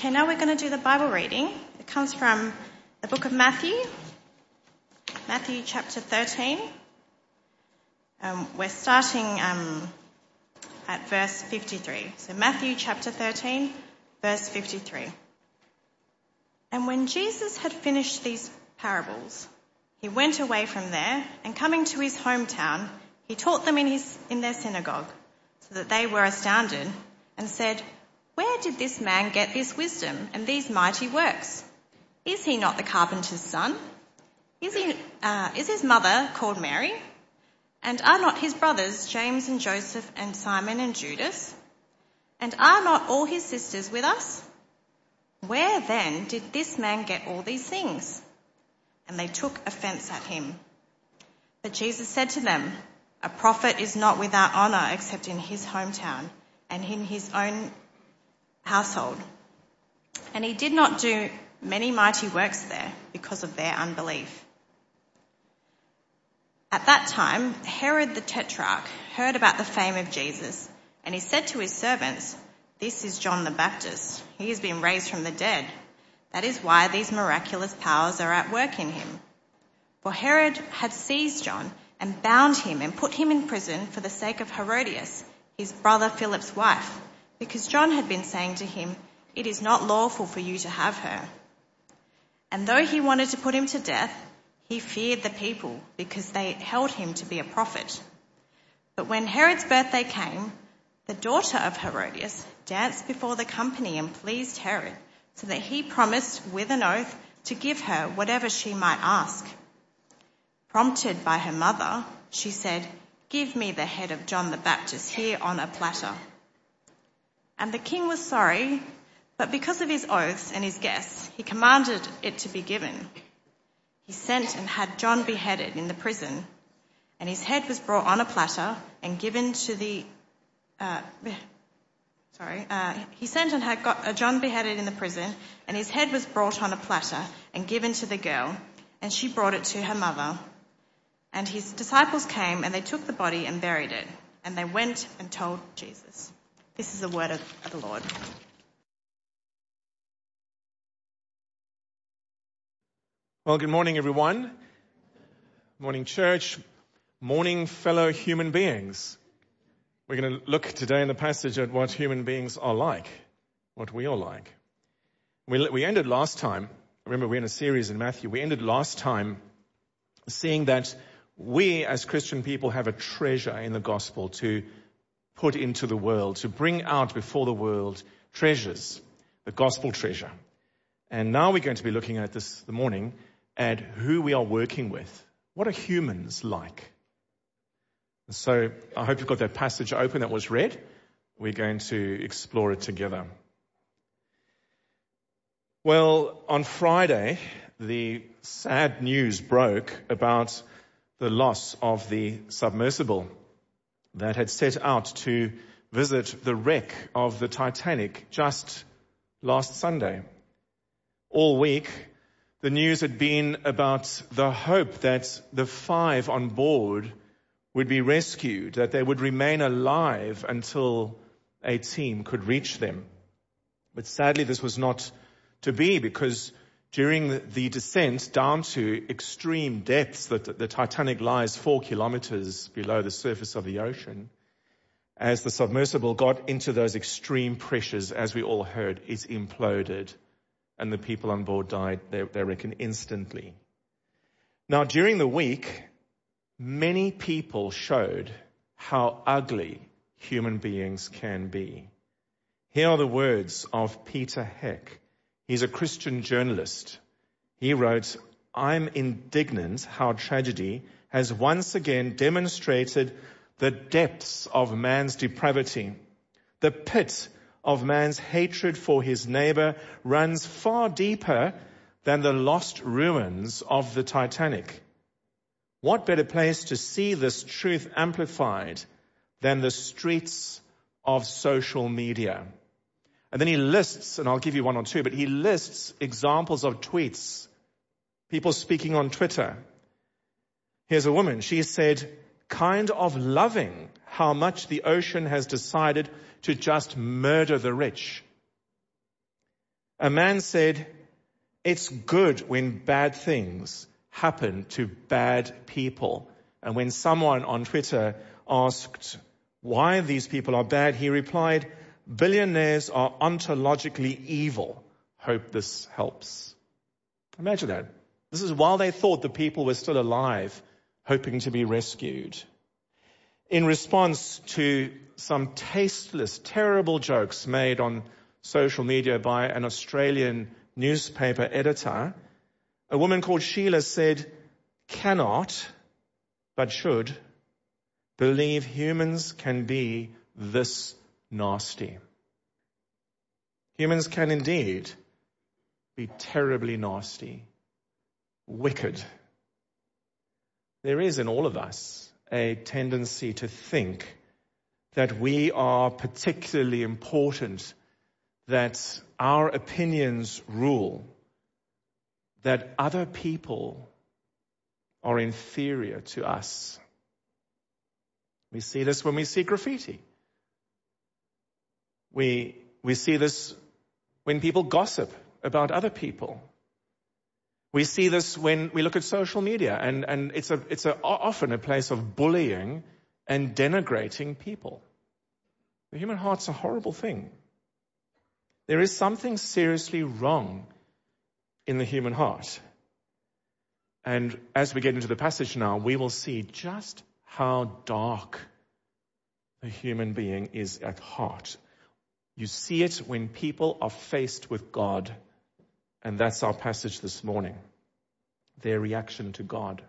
Okay, now we're going to do the Bible reading. It comes from the book of Matthew chapter 13. We're starting at verse 53. So Matthew chapter 13, verse 53. And when Jesus had finished these parables, he went away from there, and coming to his hometown, he taught them in their synagogue, so that they were astounded, and said, "Where did this man get this wisdom and these mighty works? Is he not the carpenter's son? Is his mother called Mary? And are not his brothers James and Joseph and Simon and Judas? And are not all his sisters with us? Where then did this man get all these things?" And they took offence at him. But Jesus said to them, "A prophet is not without honour except in his hometown and in his own household." And he did not do many mighty works there because of their unbelief. At that time, Herod the Tetrarch heard about the fame of Jesus, and he said to his servants, "This is John the Baptist. He has been raised from the dead. That is why these miraculous powers are at work in him." For Herod had seized John and bound him and put him in prison for the sake of Herodias, his brother Philip's wife, because John had been saying to him, "It is not lawful for you to have her." And though he wanted to put him to death, he feared the people because they held him to be a prophet. But when Herod's birthday came, the daughter of Herodias danced before the company and pleased Herod, so that he promised with an oath to give her whatever she might ask. Prompted by her mother, she said, "Give me the head of John the Baptist here on a platter." And the king was sorry, but because of his oaths and his guests, he commanded it to be given. He sent and had John beheaded in the prison, and his head was brought on a platter and given to the... He sent and had John beheaded in the prison, and his head was brought on a platter and given to the girl, and she brought it to her mother. And his disciples came, and they took the body and buried it, and they went and told Jesus. This is the word of the Lord. Well, good morning, everyone. Morning, church. Morning, fellow human beings. We're going to look today in the passage at what human beings are like, what we are like. We ended last time, remember we're in a series in Matthew, we ended last time seeing that we as Christian people have a treasure in the gospel to put into the world, to bring out before the world treasures, the gospel treasure. And now we're going to be looking at this morning at who we are working with. What are humans like? And so I hope you've got that passage open that was read. We're going to explore it together. Well, on Friday, the sad news broke about the loss of the submersible that had set out to visit the wreck of the Titanic just last Sunday. All week, the news had been about the hope that the 5 on board would be rescued, that they would remain alive until a team could reach them. But sadly, this was not to be, because during the descent down to extreme depths, that the Titanic lies 4 kilometers below the surface of the ocean, as the submersible got into those extreme pressures, as we all heard, it imploded, and the people on board died, they reckon, instantly. Now, during the week, many people showed how ugly human beings can be. Here are the words of Peter Heck. He's a Christian journalist. He wrote, "I'm indignant how tragedy has once again demonstrated the depths of man's depravity. The pit of man's hatred for his neighbor runs far deeper than the lost ruins of the Titanic. What better place to see this truth amplified than the streets of social media?" And then he lists, and I'll give you one or two, but he lists examples of tweets, people speaking on Twitter. Here's a woman. She said, "Kind of loving how much the ocean has decided to just murder the rich." A man said, "It's good when bad things happen to bad people." And when someone on Twitter asked why these people are bad, he replied, "Billionaires are ontologically evil. Hope this helps." Imagine that. This is while they thought the people were still alive, hoping to be rescued. In response to some tasteless, terrible jokes made on social media by an Australian newspaper editor, a woman called Sheila said, "Cannot, but should, believe humans can be this nasty." Humans can indeed be terribly nasty, wicked. There is in all of us a tendency to think that we are particularly important, that our opinions rule, that other people are inferior to us. We see this when we see graffiti. We see this when people gossip about other people. We see this when we look at social media, and it's often a place of bullying and denigrating people. The human heart's a horrible thing. There is something seriously wrong in the human heart. And as we get into the passage now, we will see just how dark the human being is at heart. You see it when people are faced with God. And that's our passage this morning. Their reaction to God.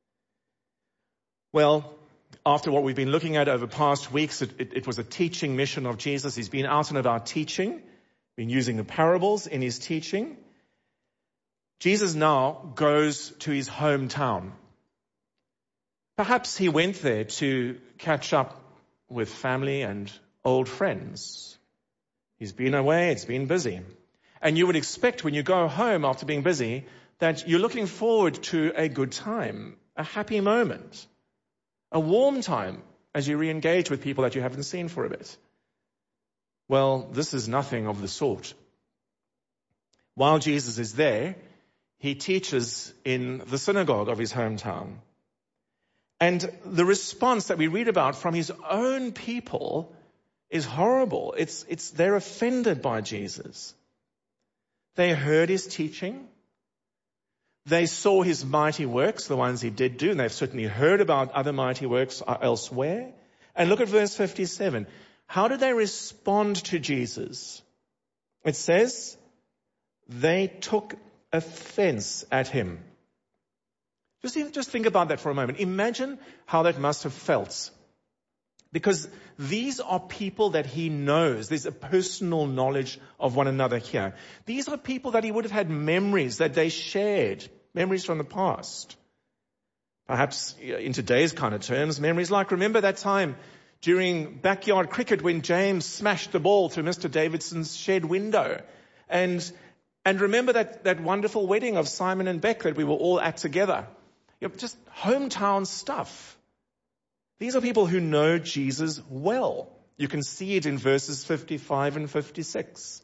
Well, after what we've been looking at over past weeks, it was a teaching mission of Jesus. He's been out and about teaching, been using the parables in his teaching. Jesus now goes to his hometown. Perhaps he went there to catch up with family and old friends. He's been away, it's been busy. And you would expect when you go home after being busy that you're looking forward to a good time, a happy moment, a warm time as you re-engage with people that you haven't seen for a bit. Well, this is nothing of the sort. While Jesus is there, he teaches in the synagogue of his hometown. And the response that we read about from his own people is horrible. They're offended by Jesus. They heard his teaching. They saw his mighty works, the ones he did do, and they've certainly heard about other mighty works elsewhere. And look at verse 57. How did they respond to Jesus? It says, they took offense at him. Just think about that for a moment. Imagine how that must have felt. Because these are people that he knows. There's a personal knowledge of one another here. These are people that he would have had memories that they shared, memories from the past. Perhaps in today's kind of terms, memories like, remember that time during backyard cricket when James smashed the ball through Mr. Davidson's shed window? And remember that wonderful wedding of Simon and Beck that we were all at together? Just hometown stuff. These are people who know Jesus well. You can see it in verses 55 and 56.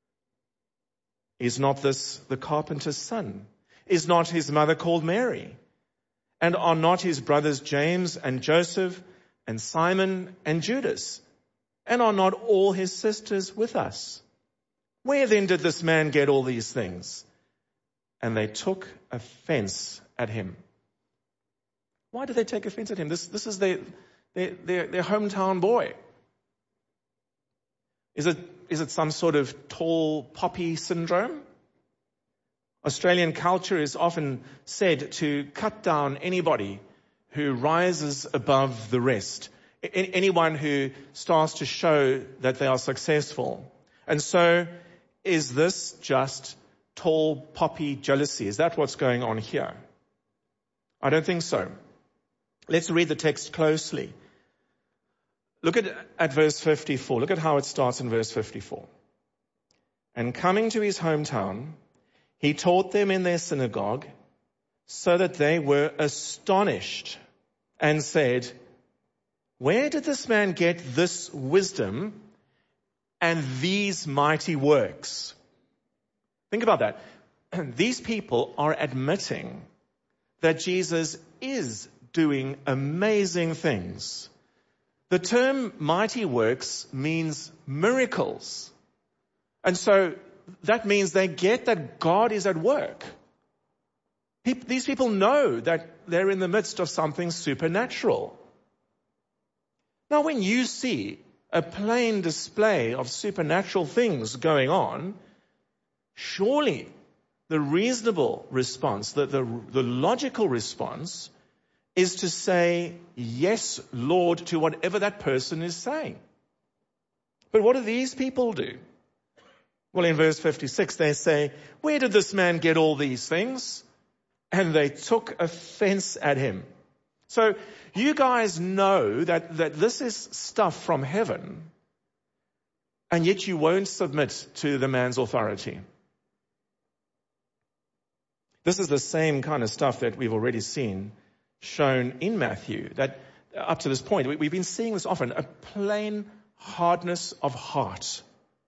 Is not this the carpenter's son? Is not his mother called Mary? And are not his brothers James and Joseph and Simon and Judas? And are not all his sisters with us? Where then did this man get all these things? And they took offense at him. Why did they take offense at him? This is their hometown boy. Is it some sort of tall poppy syndrome? Australian culture is often said to cut down anybody who rises above the rest. Anyone who starts to show that they are successful. And so, is this just tall poppy jealousy? Is that what's going on here? I don't think so. Let's read the text closely. Look at verse 54. Look at how it starts in verse 54. And coming to his hometown, he taught them in their synagogue, so that they were astonished and said, where did this man get this wisdom and these mighty works? Think about that. These people are admitting that Jesus is doing amazing things. The term mighty works means miracles. And so that means they get that God is at work. These people know that they're in the midst of something supernatural. Now, when you see a plain display of supernatural things going on, surely the reasonable response, the logical response, is to say, yes, Lord, to whatever that person is saying. But what do these people do? Well, in verse 56, they say, where did this man get all these things? And they took offense at him. So you guys know that this is stuff from heaven, and yet you won't submit to the man's authority. This is the same kind of stuff that we've already seen shown in Matthew, that up to this point, we've been seeing this often, a plain hardness of heart.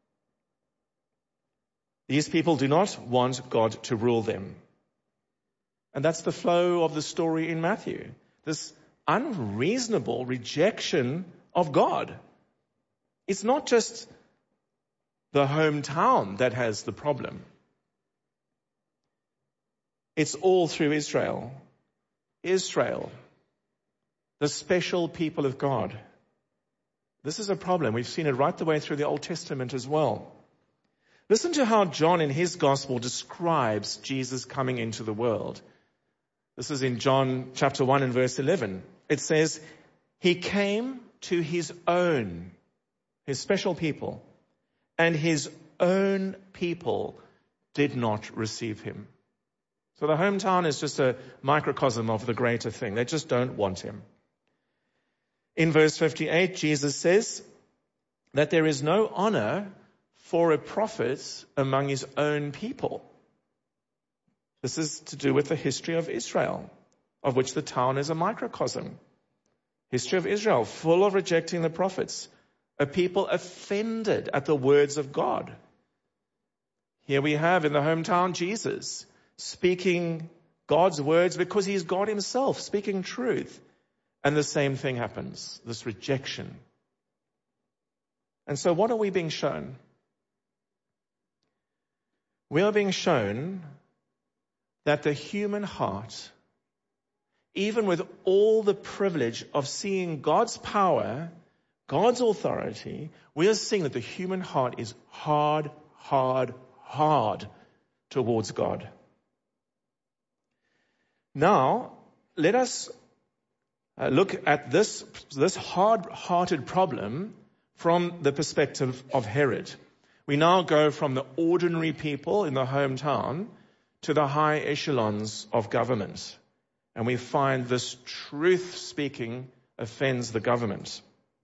These people do not want God to rule them. And that's the flow of the story in Matthew. This unreasonable rejection of God. It's not just the hometown that has the problem. It's all through Israel. Israel, the special people of God. This is a problem. We've seen it right the way through the Old Testament as well. Listen to how John in his gospel describes Jesus coming into the world. This is in John chapter 1 and verse 11. It says, he came to his own, his special people, and his own people did not receive him. So the hometown is just a microcosm of the greater thing. They just don't want him. In verse 58, Jesus says that there is no honor for a prophet among his own people. This is to do with the history of Israel, of which the town is a microcosm. History of Israel, full of rejecting the prophets. A people offended at the words of God. Here we have in the hometown Jesus speaking God's words because he is God himself, speaking truth. And the same thing happens, this rejection. And so what are we being shown? We are being shown that the human heart, even with all the privilege of seeing God's power, God's authority, we are seeing that the human heart is hard towards God. Now, let us look at this hard-hearted problem from the perspective of Herod. We now go from the ordinary people in the hometown to the high echelons of government. And we find this truth-speaking offends the government.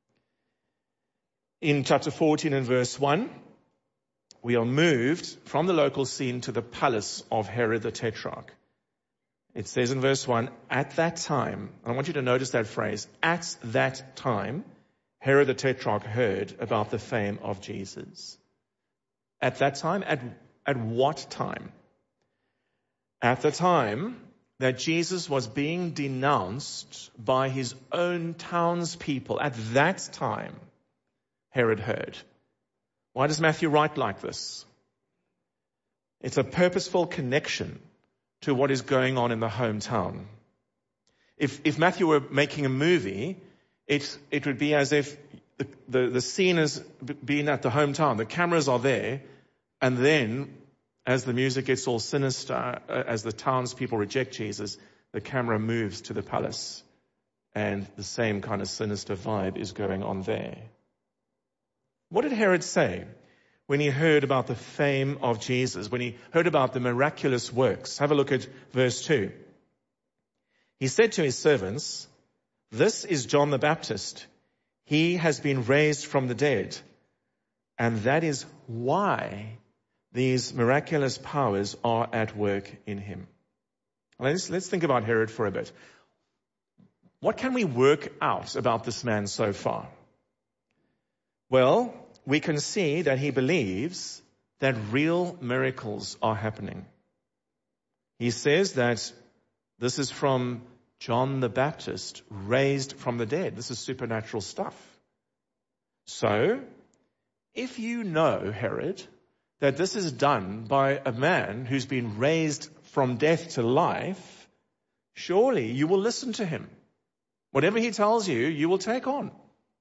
In chapter 14 and verse 1, we are moved from the local scene to the palace of Herod the Tetrarch. It says in verse 1, at that time, I want you to notice that phrase, at that time, Herod the Tetrarch heard about the fame of Jesus. At that time? At what time? At the time that Jesus was being denounced by his own townspeople. At that time, Herod heard. Why does Matthew write like this? It's a purposeful connection to what is going on in the hometown. If Matthew were making a movie, it would be as if the scene is being at the hometown. The cameras are there, and then as the music gets all sinister, as the townspeople reject Jesus, the camera moves to the palace, and the same kind of sinister vibe is going on there. What did Herod say when he heard about the fame of Jesus, when he heard about the miraculous works? Have a look at verse 2. He said to his servants, this is John the Baptist. He has been raised from the dead, and that is why these miraculous powers are at work in him. Let's think about Herod for a bit. What can we work out about this man so far? Well, we can see that he believes that real miracles are happening. He says that this is from John the Baptist, raised from the dead. This is supernatural stuff. So, if you know, Herod, that this is done by a man who's been raised from death to life, surely you will listen to him. Whatever he tells you, you will take on.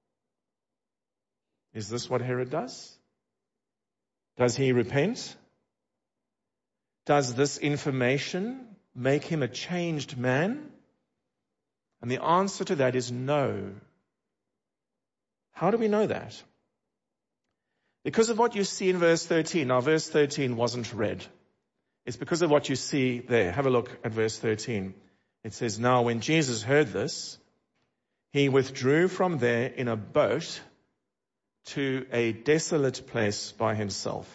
Is this what Herod does? Does he repent? Does this information make him a changed man? And the answer to that is no. How do we know that? Because of what you see in verse 13. Now, verse 13 wasn't read. It's because of what you see there. Have a look at verse 13. It says, "Now when Jesus heard this, he withdrew from there in a boat to a desolate place by himself."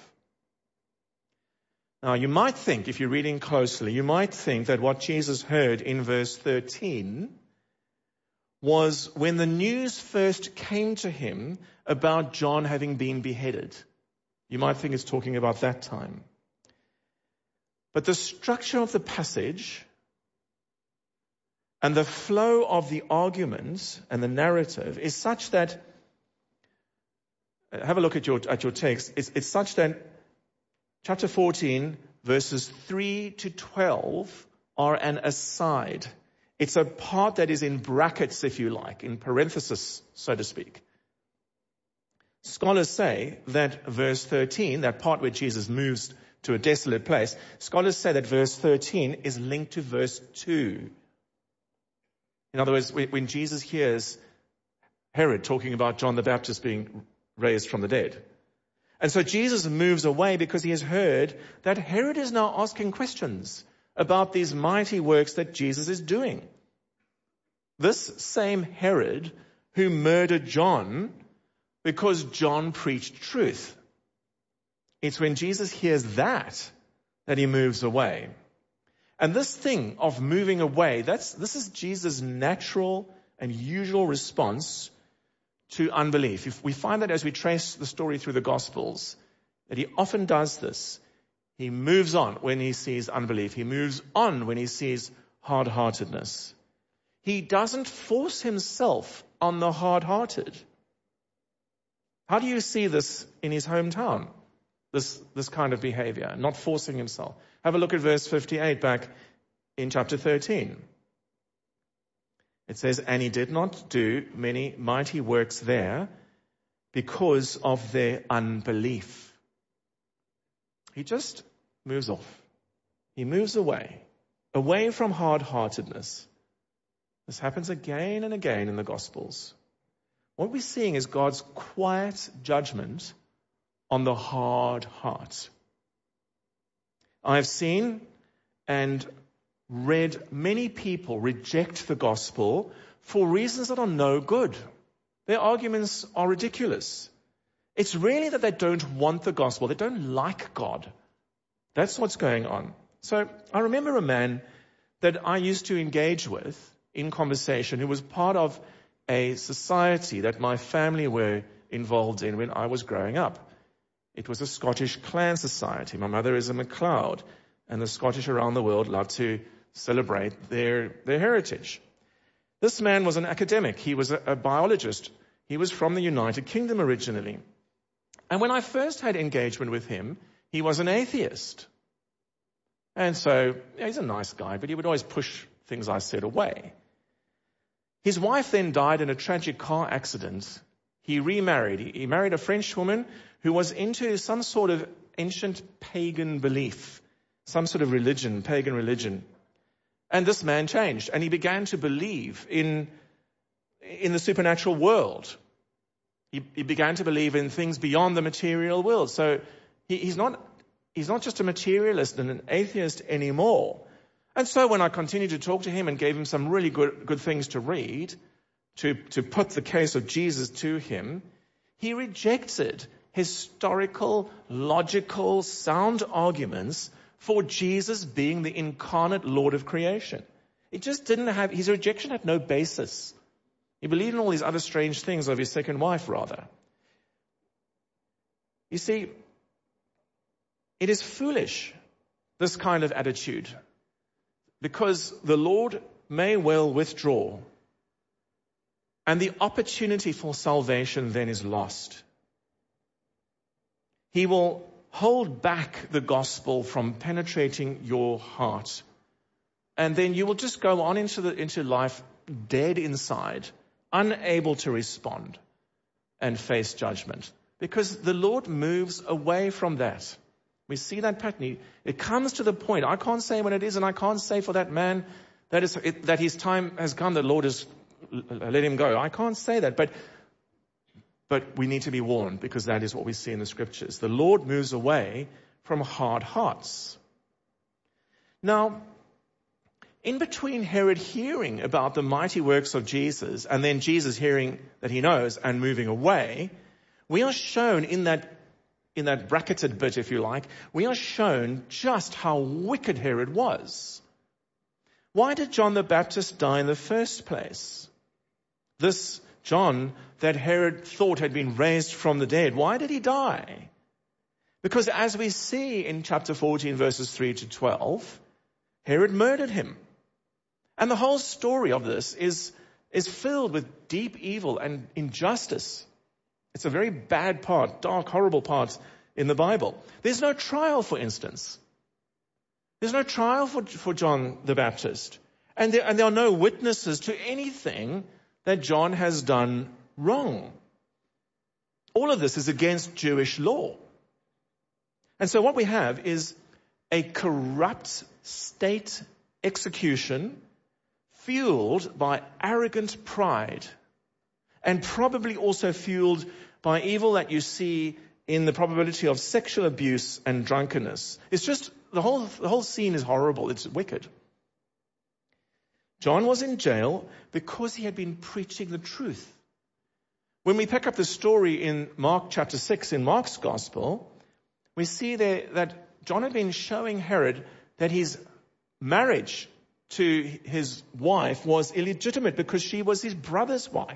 Now, you might think, if you're reading closely, you might think that what Jesus heard in verse 13 was when the news first came to him about John having been beheaded. You might think it's talking about that time. But the structure of the passage and the flow of the arguments and the narrative is such that, have a look at your text, it's such that chapter 14, verses 3 to 12 are an aside. It's a part that is in brackets, if you like, in parenthesis, so to speak. Scholars say that verse 13, that part where Jesus moves to a desolate place, scholars say that verse 13 is linked to verse 2. In other words, when Jesus hears Herod talking about John the Baptist being raised from the dead. And so Jesus moves away because he has heard that Herod is now asking questions about these mighty works that Jesus is doing. This same Herod who murdered John because John preached truth. It's when Jesus hears that he moves away. And this thing of moving away, this is Jesus' natural and usual response to unbelief. If we find that as we trace the story through the Gospels, that he often does this. He moves on when he sees unbelief. He moves on when he sees hard-heartedness. He doesn't force himself on the hard-hearted. How do you see this in his hometown? This kind of behavior, not forcing himself. Have a look at verse 58 back in chapter 13. It says, "And he did not do many mighty works there because of their unbelief." He just moves off. He moves away from hard-heartedness. This happens again and again in the Gospels. What we're seeing is God's quiet judgment on the hard heart. I have seen and read many people reject the gospel for reasons that are no good. Their arguments are ridiculous. It's really that they don't want the gospel. They don't like God. That's what's going on. So I remember a man that I used to engage with in conversation who was part of a society that my family were involved in when I was growing up. It was a Scottish clan society. My mother is a MacLeod, and the Scottish around the world love to celebrate their heritage. This man was an academic. He was a biologist. He was from the United Kingdom originally. And when I first had engagement with him, he was an atheist. And so, he's a nice guy, but he would always push things I said away. His wife then died in a tragic car accident. He remarried. He married a French woman who was into some sort of ancient pagan belief, some sort of religion, pagan religion. And this man changed, and he began to believe in the supernatural world. He began to believe in things beyond the material world. So he's not just a materialist and an atheist anymore. And so when I continued to talk to him and gave him some really good things to read, to put the case of Jesus to him, he rejected historical, logical, sound arguments for Jesus being the incarnate Lord of creation. It just his rejection had no basis. He believed in all these other strange things of his second wife, rather. You see, It is foolish, this kind of attitude, because the Lord may well withdraw, and the opportunity for salvation then is lost. He will hold back the gospel from penetrating your heart, and then you will just go on into life dead inside, unable to respond and face judgment, because the Lord moves away from that. We see that pattern. It comes to the point, I can't say when it is, and I can't say for that man that his time has come, the Lord has let him go. I can't say that, but we need to be warned, because that is what we see in the scriptures. The Lord moves away from hard hearts. Now, in between Herod hearing about the mighty works of Jesus and then Jesus hearing that he knows and moving away, we are shown in that bracketed bit, if you like, we are shown just how wicked Herod was. Why did John the Baptist die in the first place? This John that Herod thought had been raised from the dead, why did he die? Because as we see in chapter 14, verses 3 to 12, Herod murdered him. And the whole story of this is filled with deep evil and injustice. It's a very bad part, dark, horrible part in the Bible. There's no trial, for instance. There's no trial for John the Baptist. And there are no witnesses to anything that John has done wrong. All of this is against Jewish law. And so what we have is a corrupt state execution fueled by arrogant pride, and probably also fueled by evil that you see in the probability of sexual abuse and drunkenness. It's just, the whole scene is horrible. It's wicked. John was in jail because he had been preaching the truth. When we pick up the story in Mark chapter 6, in Mark's gospel, we see there that John had been showing Herod that his marriage to his wife was illegitimate because she was his brother's wife.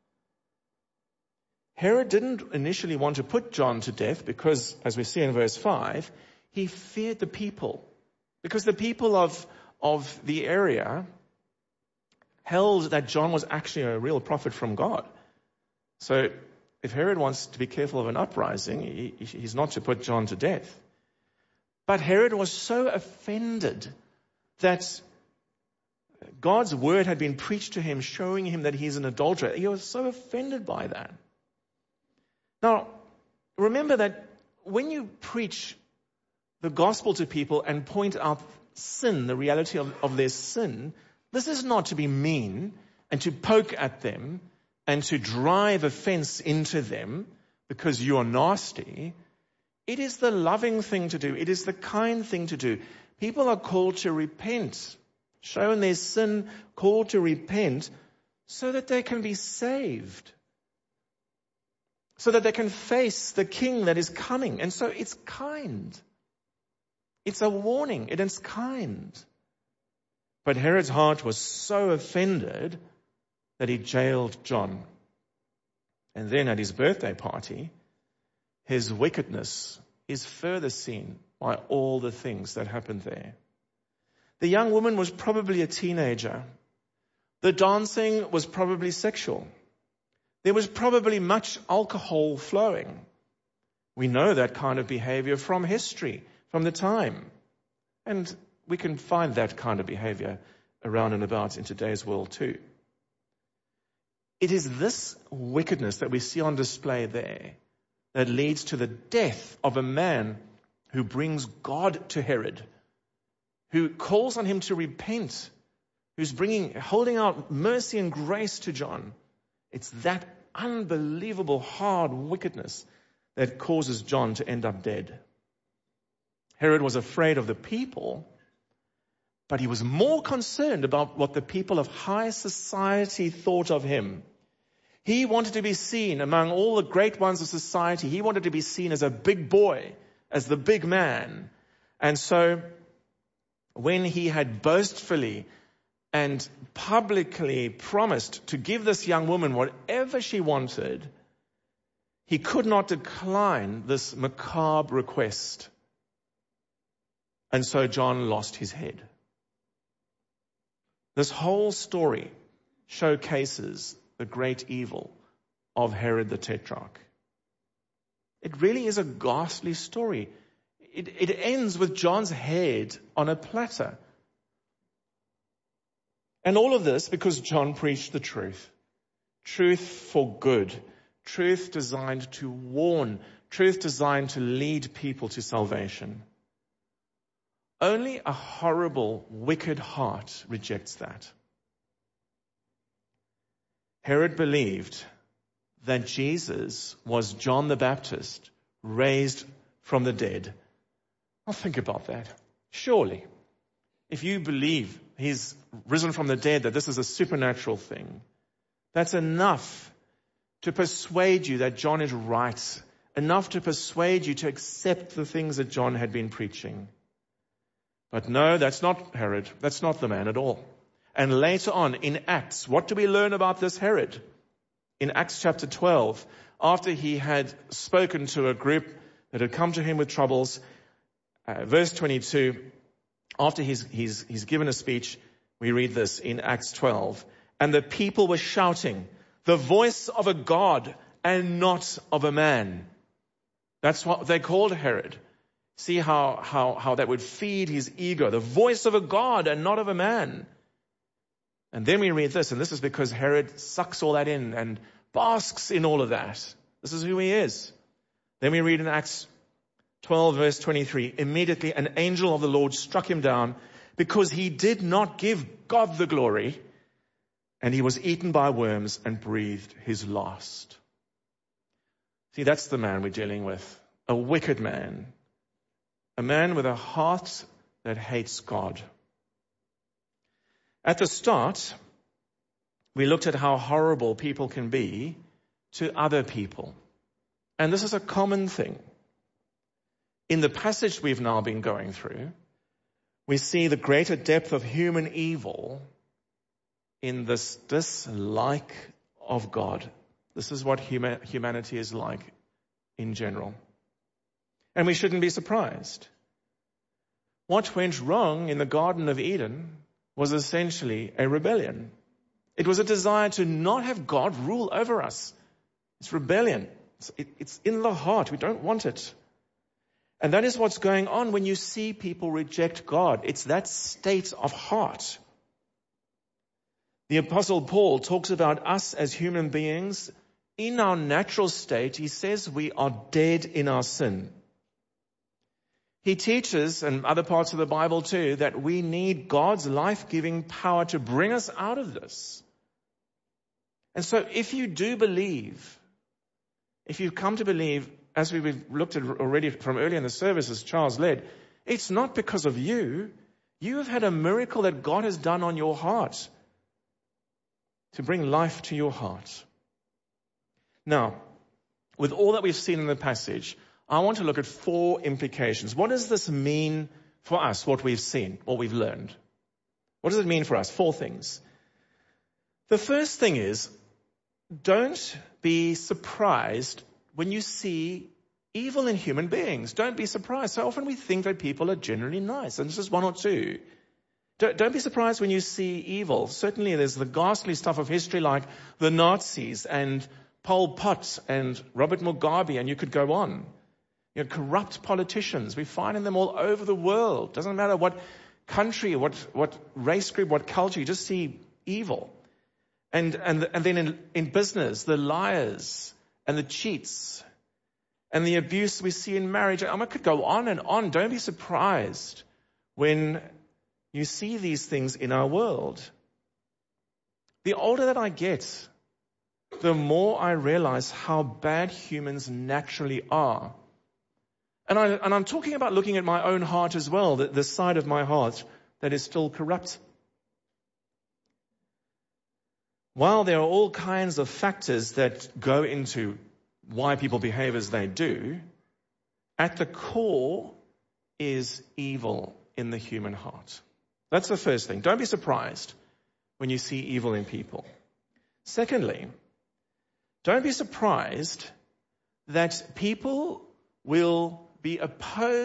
Herod didn't initially want to put John to death because, as we see in verse 5, he feared the people. Because the people of the area held that John was actually a real prophet from God. So if Herod wants to be careful of an uprising, he's not to put John to death. But Herod was so offended that God's word had been preached to him, showing him that he's an adulterer. He was so offended by that. Now, remember that when you preach the gospel to people and point out sin, the reality of their sin, this is not to be mean and to poke at them and to drive offense into them because you are nasty. It is the loving thing to do. It is the kind thing to do. People are called to repent, shown their sin, called to repent so that they can be saved, so that they can face the King that is coming. And so it's kind. It's a warning. It is kind. But Herod's heart was so offended that he jailed John. And then at his birthday party, his wickedness is further seen by all the things that happened there. The young woman was probably a teenager. The dancing was probably sexual. There was probably much alcohol flowing. We know that kind of behavior from history, from the time. And we can find that kind of behavior around and about in today's world too. It is this wickedness that we see on display there that leads to the death of a man who brings God to Herod, who calls on him to repent, who's holding out mercy and grace to John. It's that unbelievable hard wickedness that causes John to end up dead. Herod was afraid of the people, but he was more concerned about what the people of high society thought of him. He wanted to be seen among all the great ones of society. He wanted to be seen as a big boy, as the big man. And so when he had boastfully and publicly promised to give this young woman whatever she wanted, he could not decline this macabre request. And so John lost his head. This whole story showcases the great evil of Herod the Tetrarch. It really is a ghastly story. It ends with John's head on a platter. And all of this because John preached the truth. Truth for good. Truth designed to warn. Truth designed to lead people to salvation. Only a horrible, wicked heart rejects that. Herod believed that Jesus was John the Baptist, raised from the dead. Now think about that. Surely, if you believe he's risen from the dead, that this is a supernatural thing, that's enough to persuade you that John is right, enough to persuade you to accept the things that John had been preaching. But no, that's not Herod. That's not the man at all. And later on in Acts, what do we learn about this Herod? In Acts chapter 12, after he had spoken to a group that had come to him with troubles, verse 22, after he's given a speech, we read this in Acts 12. And the people were shouting, "The voice of a God and not of a man." That's what they called Herod. See how that would feed his ego. The voice of a God and not of a man. And then we read this, and this is because Herod sucks all that in and basks in all of that. This is who he is. Then we read in Acts 12 verse 23, immediately an angel of the Lord struck him down because he did not give God the glory, and he was eaten by worms and breathed his last. See, that's the man we're dealing with. A wicked man. A man with a heart that hates God. At the start, we looked at how horrible people can be to other people. And this is a common thing. In the passage we've now been going through, we see the greater depth of human evil in this dislike of God. This is what humanity is like in general. And we shouldn't be surprised. What went wrong in the Garden of Eden was essentially a rebellion. It was a desire to not have God rule over us. It's rebellion. It's in the heart. We don't want it. And that is what's going on when you see people reject God. It's that state of heart. The Apostle Paul talks about us as human beings. In our natural state, he says we are dead in our sin. He teaches, and other parts of the Bible too, that we need God's life-giving power to bring us out of this. And so if you do believe, if you've come to believe, as we've looked at already from earlier in the service as Charles led, it's not because of you. You have had a miracle that God has done on your heart to bring life to your heart. Now, with all that we've seen in the passage, I want to look at 4 implications. What does this mean for us, what we've seen, what we've learned? What does it mean for us? 4 things. The first thing is, don't be surprised when you see evil in human beings. Don't be surprised. So often we think that people are generally nice, and this is 1 or 2. Don't be surprised when you see evil. Certainly there's the ghastly stuff of history like the Nazis and Pol Pot and Robert Mugabe, and you could go on. You know, corrupt politicians. We find them all over the world. Doesn't matter what country, what race group, what culture, you just see evil. And then in business, the liars and the cheats and the abuse we see in marriage. I could go on and on. Don't be surprised when you see these things in our world. The older that I get, the more I realize how bad humans naturally are. And I'm talking about looking at my own heart as well, the side of my heart that is still corrupt. While there are all kinds of factors that go into why people behave as they do, at the core is evil in the human heart. That's the first thing. Don't be surprised when you see evil in people. Secondly, don't be surprised that people will be opposed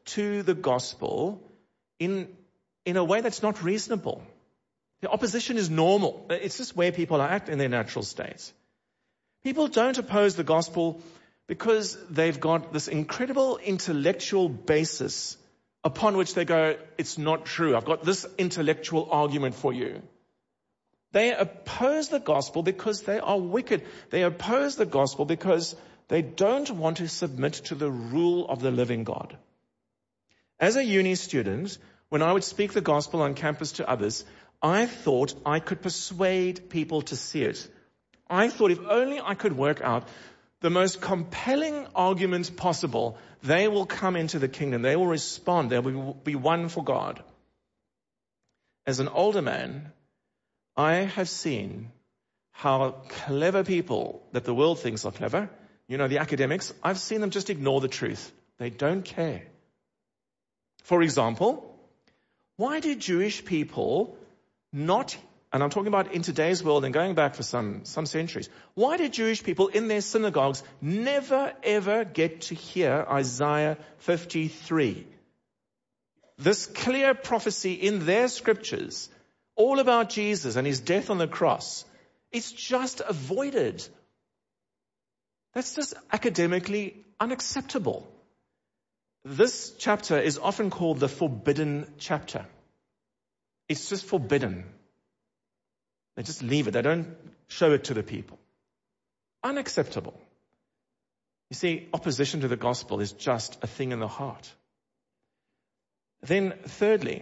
to the gospel in a way that's not reasonable. The opposition is normal. It's just where people are at in their natural state. People don't oppose the gospel because they've got this incredible intellectual basis upon which they go, it's not true. I've got this intellectual argument for you. They oppose the gospel because they are wicked. They oppose the gospel because they don't want to submit to the rule of the living God. As a uni student, when I would speak the gospel on campus to others, I thought I could persuade people to see it. I thought if only I could work out the most compelling argument possible, they will come into the kingdom. They will respond. They will be won for God. As an older man, I have seen how clever people that the world thinks are clever, the academics, I've seen them just ignore the truth. They don't care. For example, why do Jewish people not, and I'm talking about in today's world and going back for some centuries, why do Jewish people in their synagogues never ever get to hear Isaiah 53? This clear prophecy in their scriptures, all about Jesus and his death on the cross, it's just avoided. That's just academically unacceptable. This chapter is often called the forbidden chapter. It's just forbidden. They just leave it. They don't show it to the people. Unacceptable. You see, opposition to the gospel is just a thing in the heart. Then thirdly,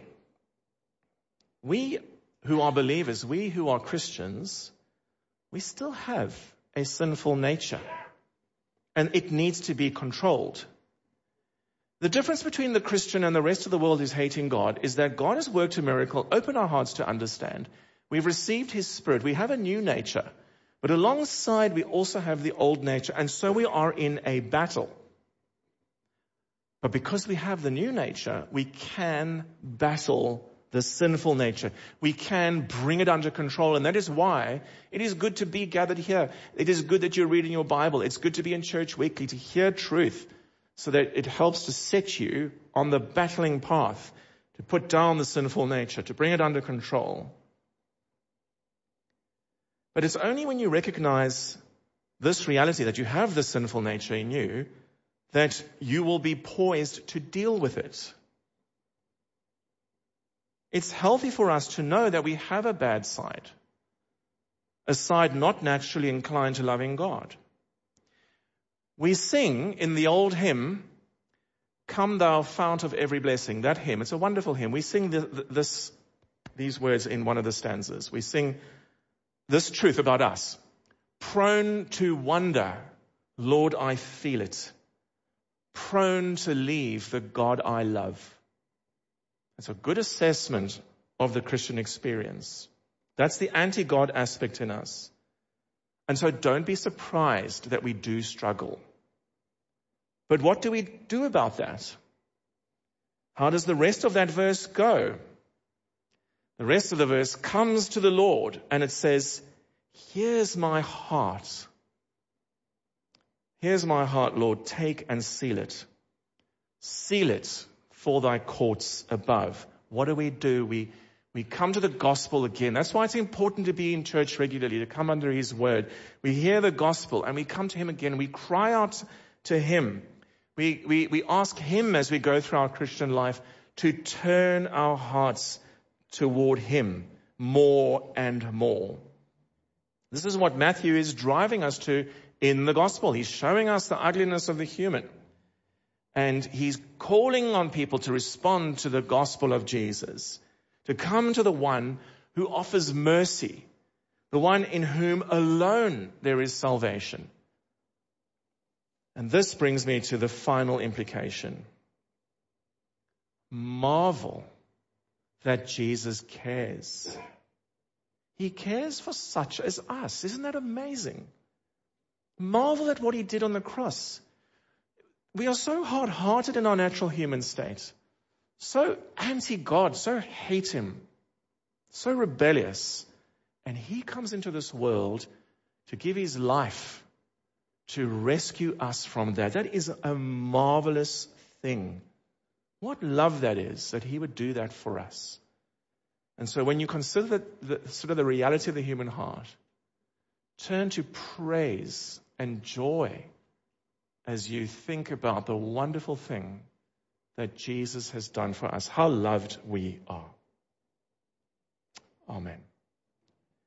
we who are believers, we who are Christians, we still have a sinful nature. And it needs to be controlled. The difference between the Christian and the rest of the world who's hating God is that God has worked a miracle, opened our hearts to understand. We've received his spirit. We have a new nature. But alongside, we also have the old nature. And so we are in a battle. But because we have the new nature, we can battle the sinful nature. We can bring it under control. And that is why it is good to be gathered here. It is good that you're reading your Bible. It's good to be in church weekly, to hear truth, so that it helps to set you on the battling path, to put down the sinful nature, to bring it under control. But it's only when you recognize this reality, that you have the sinful nature in you, that you will be poised to deal with it. It's healthy for us to know that we have a bad side, a side not naturally inclined to loving God. We sing in the old hymn, "Come thou fount of every blessing." That hymn, it's a wonderful hymn. We sing these words in one of the stanzas. We sing this truth about us. Prone to wonder, Lord, I feel it. Prone to leave the God I love. It's a good assessment of the Christian experience. That's the anti-God aspect in us. And so don't be surprised that we do struggle. But what do we do about that? How does the rest of that verse go? The rest of the verse comes to the Lord and it says, "Here's my heart. Here's my heart, Lord. Take and seal it. Seal it for thy courts above." What do? We come to the gospel again. That's why it's important to be in church regularly, to come under his word. We hear the gospel and we come to him again. We cry out to him. We ask him as we go through our Christian life to turn our hearts toward him more and more. This is what Matthew is driving us to in the gospel. He's showing us the ugliness of the human. And he's calling on people to respond to the gospel of Jesus, to come to the one who offers mercy, the one in whom alone there is salvation. And this brings me to the final implication. Marvel that Jesus cares. He cares for such as us. Isn't that amazing? Marvel at what he did on the cross. We are so hard-hearted in our natural human state, so anti-God, so hate him, so rebellious. And he comes into this world to give his life to rescue us from that. That is a marvelous thing. What love that is, that he would do that for us. And so when you consider the reality of the human heart, turn to praise and joy as you think about the wonderful thing that Jesus has done for us, how loved we are. Amen.